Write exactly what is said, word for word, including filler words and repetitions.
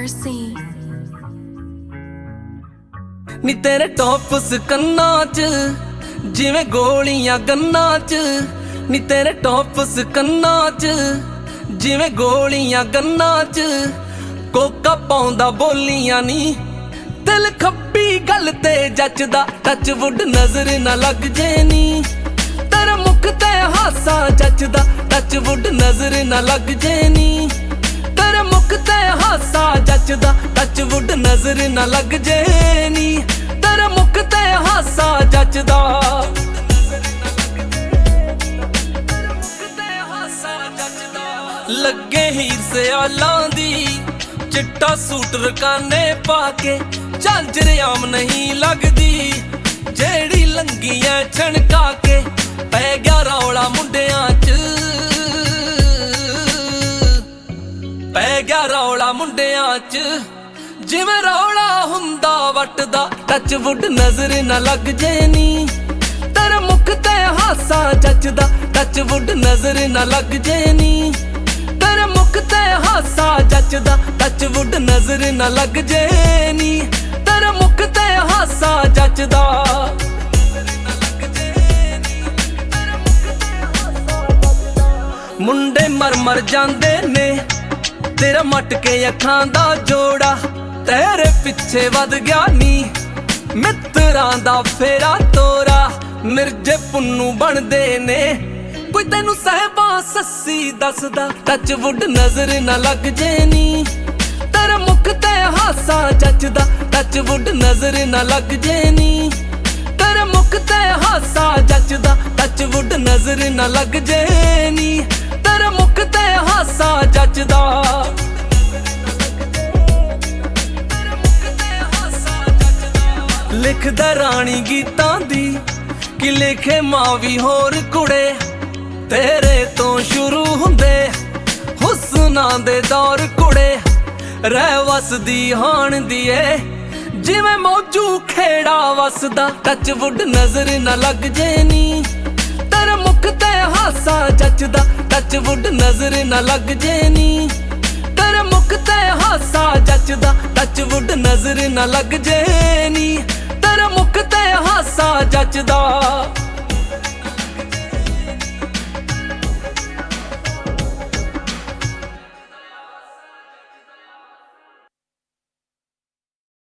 mercy. नी तेरे tops कन्ना च जिवें गोलियां गन्ना च, नी तेरे टॉप्स कन्ना च जिवें गोलियां गन्ना च। कोका पाउंदा बोलियां नी दिल खब्बी गल ते जचदा, टच वुड नजर ना लग जे नी तेरे मुख ते हासा जचदा, टच वुड नजर ना लग जे नी तेरे मुख ते हासा जचदा, टच वुड नजर ना लग जे नी तेरे मुख ते हासा जचदा। लगे हीर सियालां दी चिट्टा सूट रकाने पाके, झांझर आम नहीं लगदी जेड़ी लंगी ऐ छणका के। पै गया रौला मुंडियां च, पै गया रौला मुंडियां च जिवें रौला हुंदा वटदा, टच वुड नजर ना लग जे नी तेरे मुख ते हासा जचदा, टच वुड नजर ना लग जे नी तेरे मुख ते हासा जचदा, टच वुड नजर ना लग जे नी तेरे मुख ते हासा जचदा। मुंडे मर मर जांदे ने तेरा मटके अखां दा जोड़ा, तेरे पिछे वध गया नी मित्रां दा फेरा तोरा। मिर्जे पुन्नू बनदे ने कोई तेनू सहबा सस्सी दसदा, टच वुड नजर ना लग जे नी तेरे मुख ते हासा जचदा, टच वुड नजर ना लग जे नी तेरे मुख ते हासा जचदा, टच वुड नजर ना लग जे नी तेरे मुख ते हासा जचदा। लिखदा रानी गीतां दी कि लिखे मावी होर कुड़े, तेरे तो शुरू हुंदे हुस्नां दे दौर कुड़े। रह वसदी हाण दिए जिवें मौजू खेड़ा वसदा, टच वुड नजर ना लग जे नी तेरे मुख ते हासा जचदा, टच वुड नजर ना लग जे नी तेरे मुख ते हासा जचदा, टच वुड नजर ना लग जे नी तेरे मुख ते हासा जचदा।